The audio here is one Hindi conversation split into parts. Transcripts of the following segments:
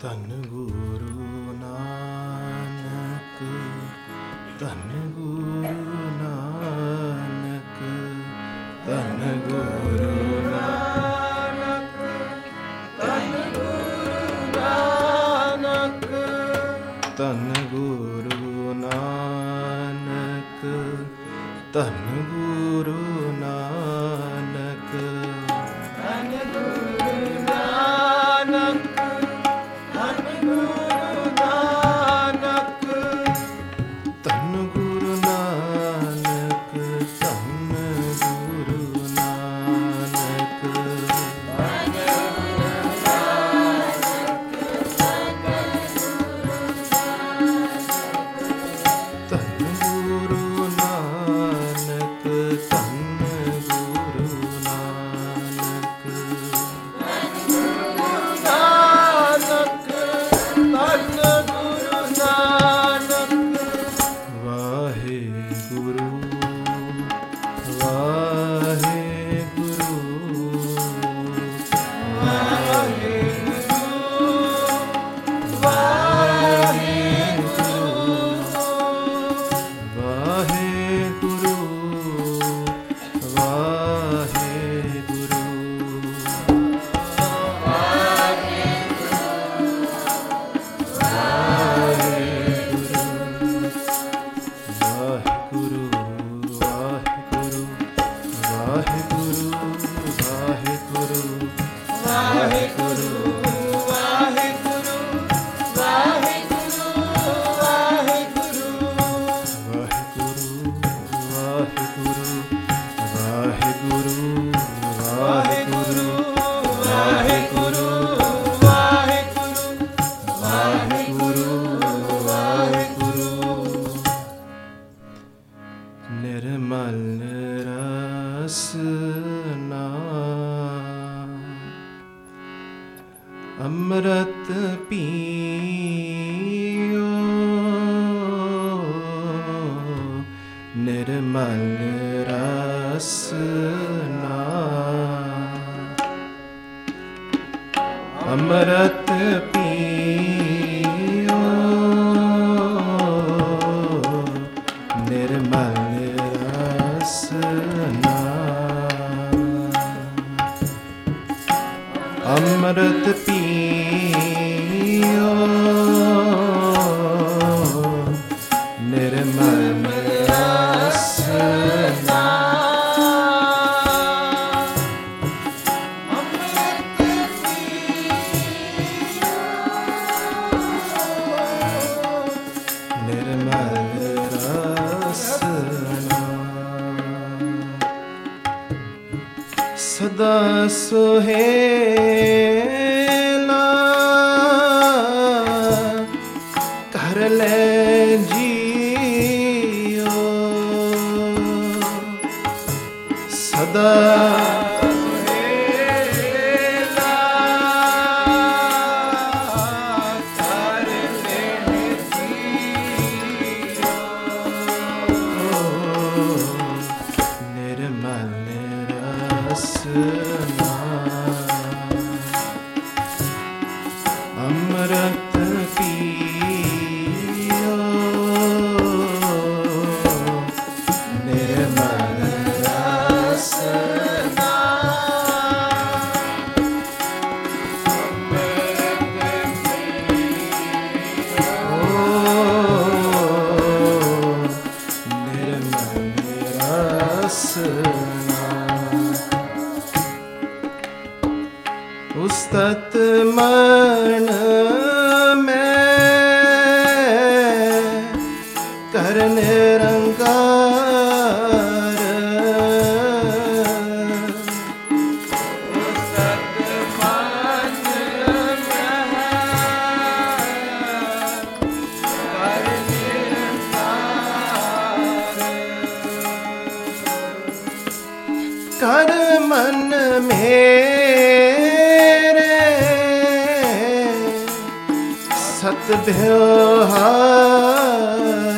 ਧੰਨ ਗੁਰੂ ਨਾਨਕ, ਧੰਨ ਗੁਰੂ ਨਾਨਕ, ਧੰਨ ਗੁਰੂ ਨਾਨਕ, ਧੰਨ ਗੁਰੂ ਨਾਨਕ, ਧੰਨ ਗੁਰੂ ਨਾਨਕ, ਧੰਨ ਗੁਰੂ ਨਾਨਕ, ਧੰਨ ਗੁਰੂ ਨਾਨਕ, ਧੰਨ ਗੁਰੂ ਨਾਨਕ, ਧੰਨ ਗੁਰੂ ਨਾਨਕ, ਧੰਨ ਗੁਰੂ ਨਾਨਕ, ਧੰਨ ਗੁਰੂ ਨਾਨਕ, ਧੰਨ ਗੁਰੂ ਨਾਨਕ, ਵਾਹਿਗੁਰੂ ਵਾਹਿਗੁਰੂ ਵਾਹਿਗੁਰੂ ਵਾਹਿਗੁਰੂ ਨਿਰਮਲ ਰਸਨਾ ਅੰਮ੍ਰਿਤ ਪੀਓ, ਨਿਰਮਲ ਰਸਨਾ ਅੰਮ੍ਰਿਤ ਪੀਓ, ਨਿਰਮਲ ਰਸਨਾ ਅੰਮ੍ਰਿਤ ਪੀਓ, ਨਿਰਮਲ ਰਸਨਾ ਸਦਾ ਸੁਹੇਲਾ ਕਰ ਲੈ ਜੀਓ, ਸਦਾ ਸੁਹੇਲਾ ਕਰ ਲੈ ਜੀਓ, ਨਿਰਮਲ ਰਸਨਾ ਅੰਮ੍ਰਿਤ ਪੀਓ, ਨਿਰਮਲ ਰਸਨਾ ਅੰਮ੍ਰਿਤ ਪੀਓ, ਨਿਰਮਲ ਰਸਨਾ ਉਸਤਤ ਮਨ ਮੈਂ ਕਰ ਨਿਰੰਕਾਰ, ਉਸਤਤ ਮਨ ਮੈਂ ਕਰ ਨਿਰੰਕਾਰ, ਕਰ ਮਨ ਮੇਰੇ ਸਤ ਵਿਵਹਾਰ,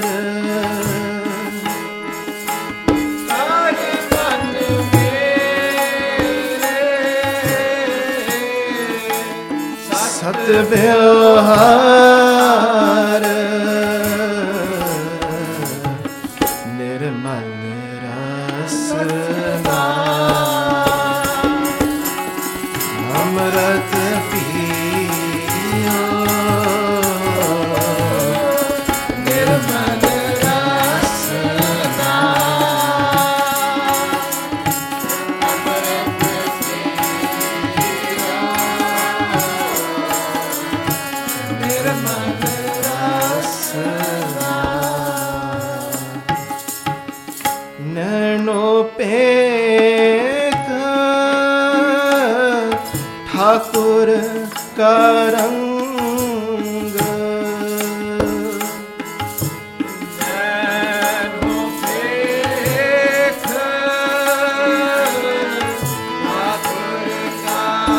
ਕਰ ਮਨ ਮੇਰੇ ਸਤ व्यवहार निर्मल रसना अमृत पियो निर्मल रसना अमृत पियो निर्मल रसना नैनो पे ठाकुर का रंग नैनो पेख ठाकुर का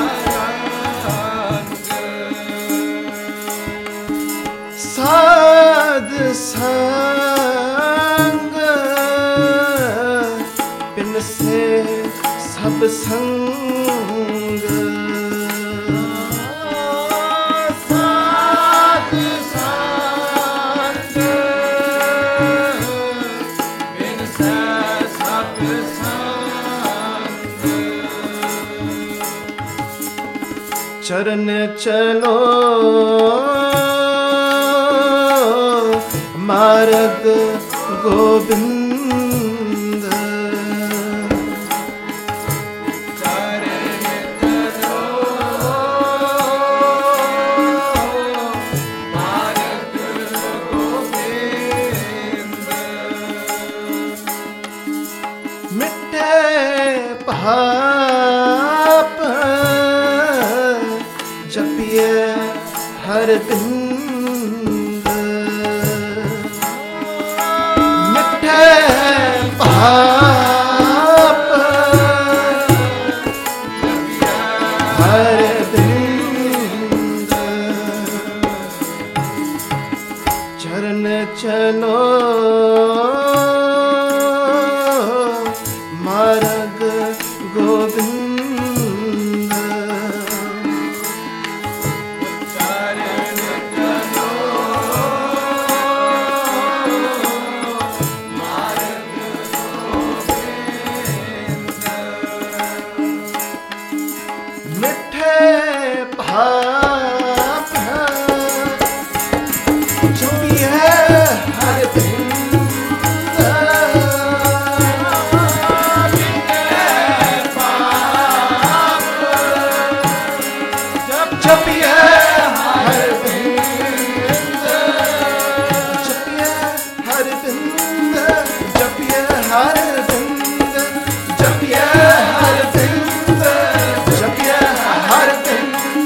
रंग साध संग बिन से सब संग साध संग बिन से सब संग चरण चलो मार्ग गोविंद चरण चलो मार्ग गोविंद मिटे पाप जपिए हर दिन पाप हर बिंद चरण चलो मार्ग गोविंद पाप जो भी है हर दिन जब भी है हर दिन जब भी है हर दिन जब भी है हर दिन जब भी है हर दिन जब भी है हर दिन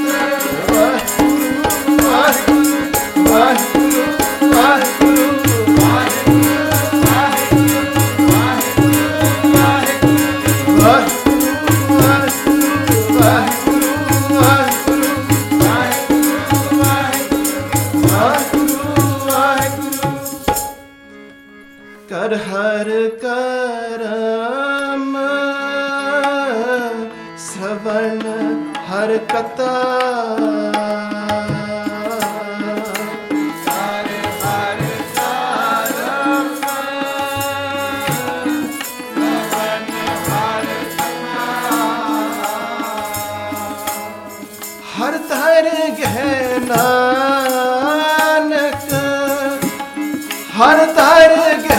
कर हर करम श्रवण हर कथा हर तर नानक हर तर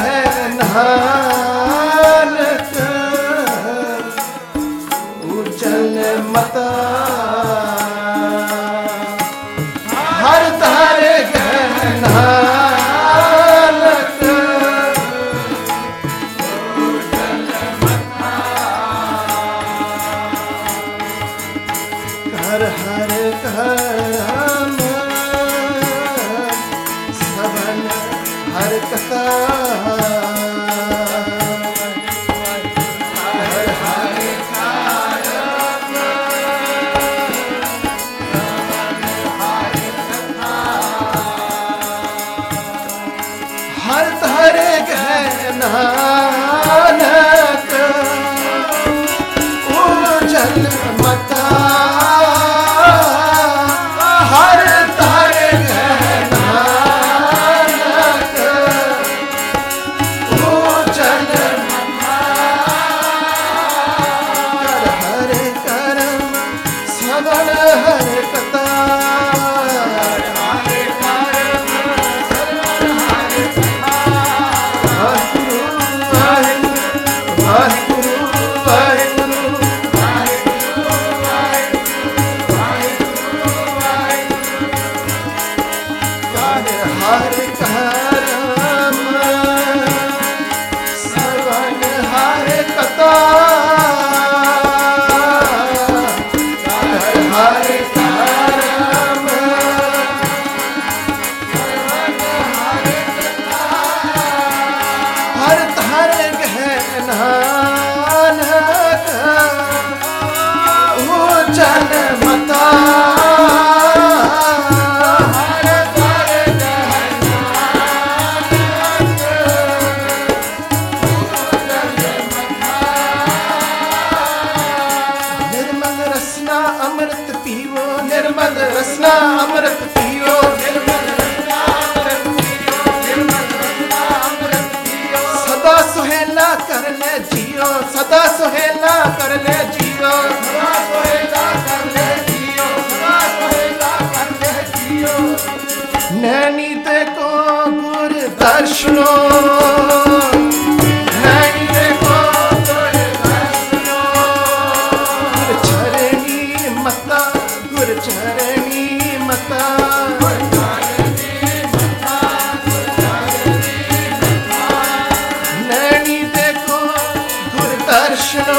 नानक उजल मता हर तर नानक उजल मता कर हर करम श्रवण हर कथा हार करम सर्वन हार कथा हार करम हर तार गहना जन मता निर्मल रसना अमृत पियो निर्मल रसना अमृत पियो निर्मल रसना अमृत पियो निर्मल रसना अमृत पियो सदा सुहेला कर ले जियो सदा सुहेला कर ले जियो सदा सुहेला कर ले जियो सदा सुहेला कर ले जियो नैनी देखो गुर दर्शनो नैनी देखो गुर दर्शनो गुर चरणी मता गुर चरणी मता गुर चरणी मता गुर चरणी मता नैनी देखो गुर दर्शनो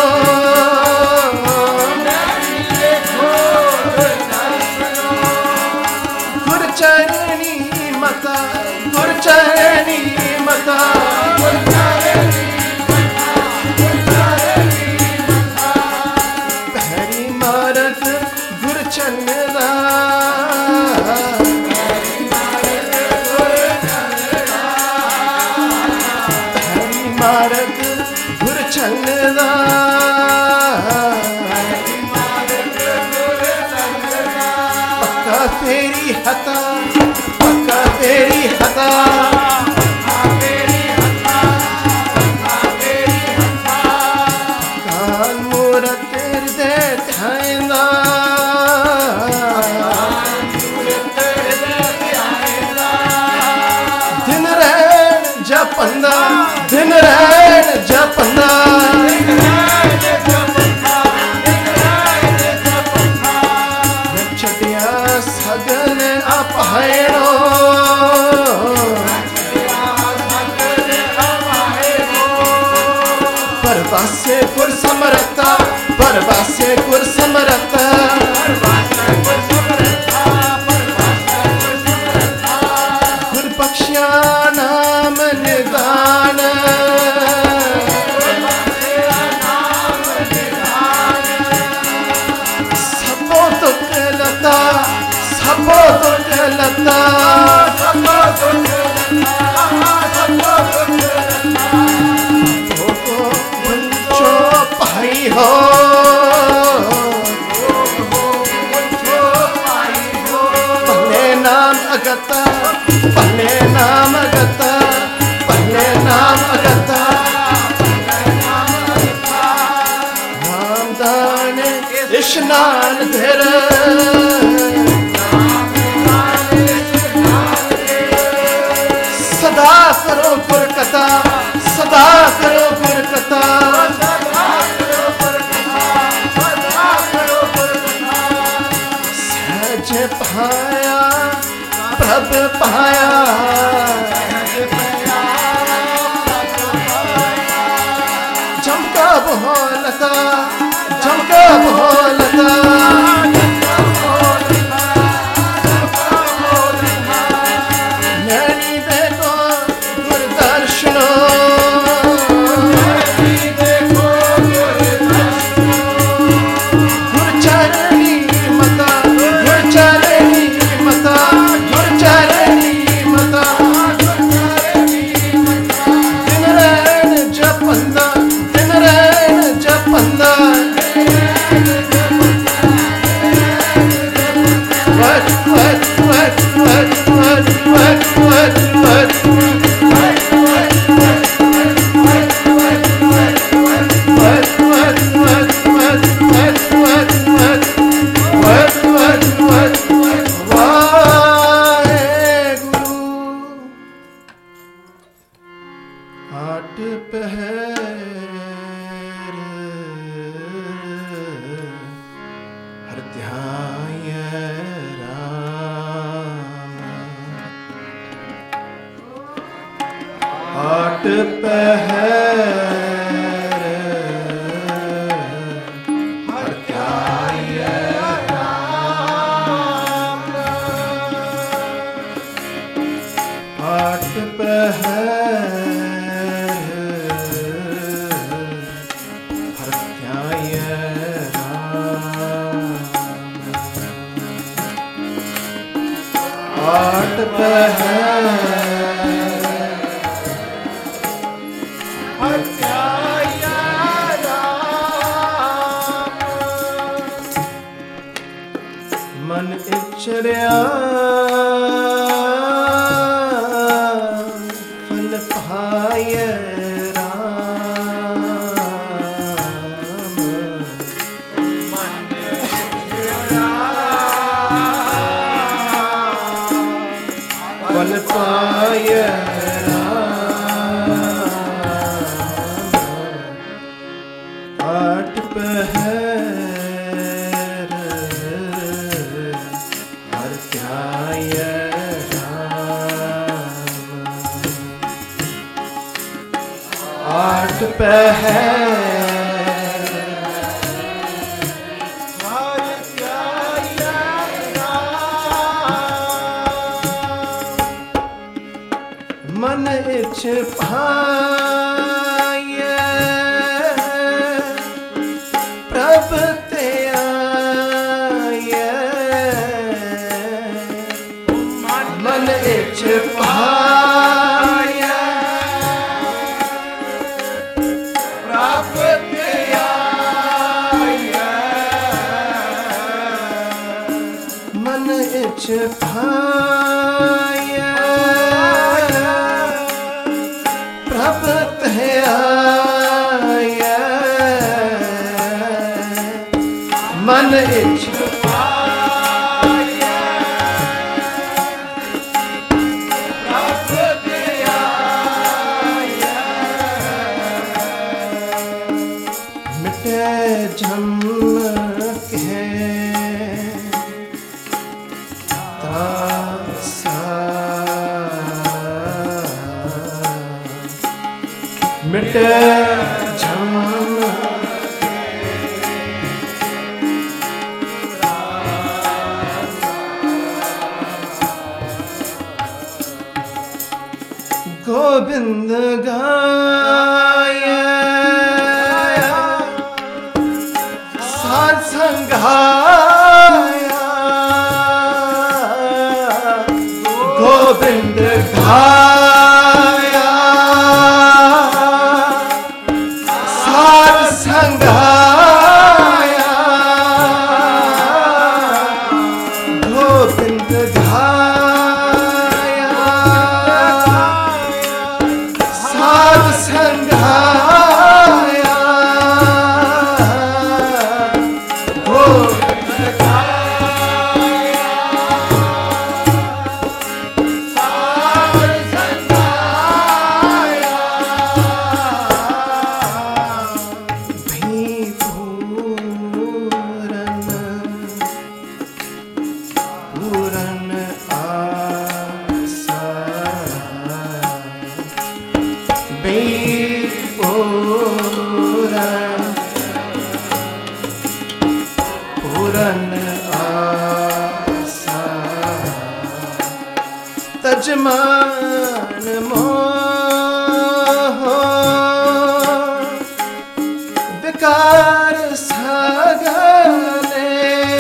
नैनी देखो गुर दर्शनो गुर चरणी मता गुर चरणी मता गुर चरणी मता गुर चरणी मता पहरी मारत गुर चन्नदा पहरी मारत गुर चन्नदा पहरी मारत गुर चन्नदा पहरी मारत गुर चन्नदा पक्का फेरी हता पक्का फेरी हता पक्का फेरी हता पक्का फेरी हता कान मूरत हृदय ध्यायंदा कान मूरत हृदय ध्यायंदा दिन रैन जपंदा दिन रैन जपंदा दिन रैन जपंदा दिन रैन जपंदा छटिया सगन अपहरणो परवासे गुर समरता परवासे गुर समरता गुर बख्शिया नाम निदान सबो दुख लता सबो दुख लता सबो दुख लता सबो दुख लता भोगो मुंचो पाई हो पहले नाम अगता पहले नाम अगता पहले नाम अगता नाम दान स्नान धर सदा करो गुर कथा सदा करो गुर कथा सहज पाया प्रभ पाया चमका बोलता चमका बोलता नैनी देखो गुर दर्शनो गुर चरणी मता गुर चरणी मता गुर चरणी मता दिन रैन जपंदा दिन रैन जपंदा पाट पहर हर ध्याय राम। पाट पहर हर ध्याय राम। पाट पहर मन इच्छर्या फल पाय राम। मन इच्छर्या फल पाय राम। पाट पहर पाट पहर हर ध्याय राम। मन इच्छ पाय प्रभ ते आय। मन इच्छ पाय मन इच्छ पाय प्रभ ते आय। मन इच्छ पाय प्रभ ते आय। मिटे जन्म के मिटे जन्म गोविंद गाय साध संगाया। गोविंद गाया साध संगाया। गोविंद गाया साध संगाया। गोविंद गाया साध संगाया। पूरन आशा पूरन आशा। तजमान मोह विकार सगले।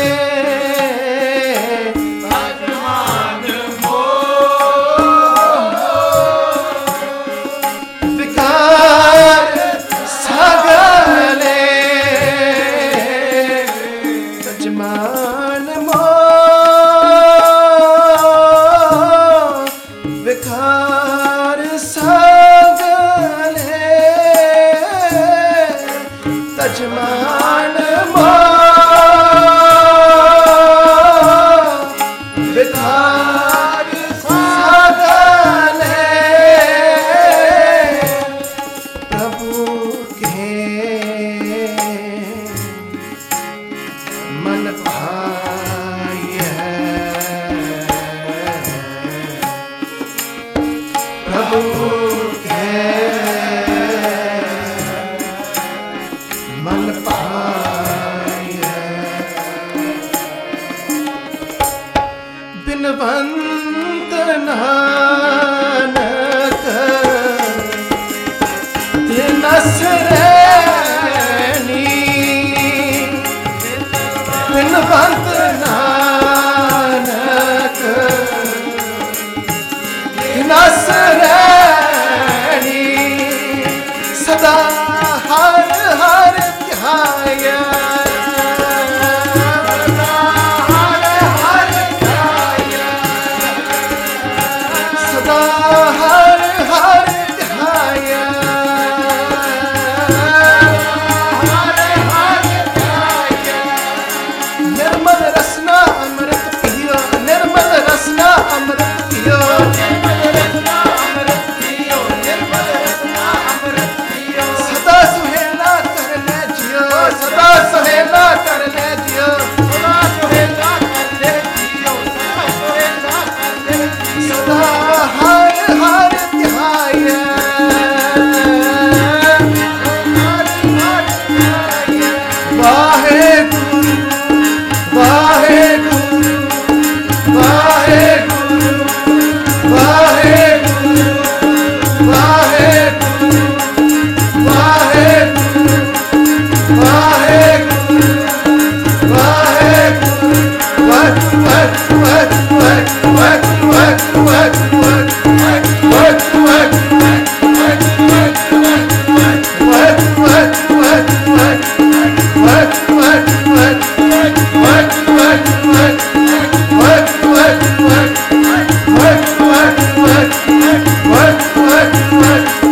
तजमान मोह विकार सगले। तजमान मोह विकार सगले। तजमान विकार सगले। प्रभु के मन भाय। प्रभु के ਸੰਤ ਨਾਨਕ ਤਿਨ ਸਰੈਣੀ ਬਿਨਵੰਤ ਨਾਨਕ ਤਿਨ ਸਰੈਣੀ ਸਦਾ ਹਰ ਹਰ ਧਿਆਇਆ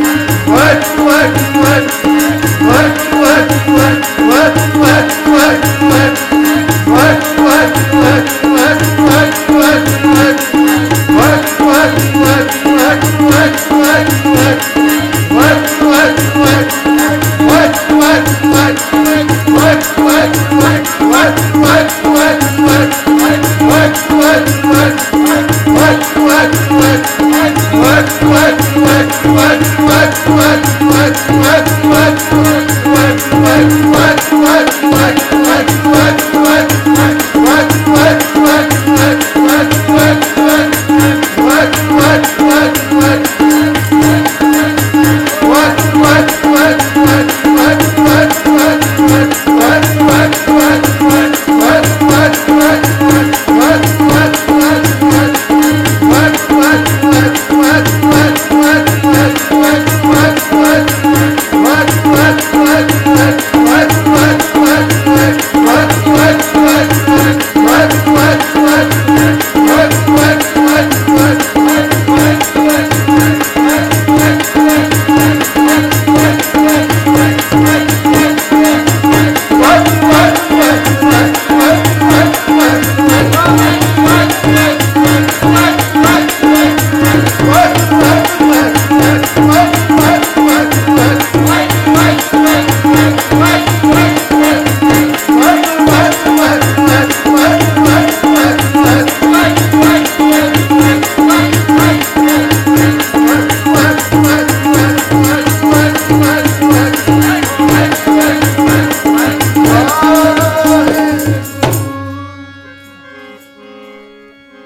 What?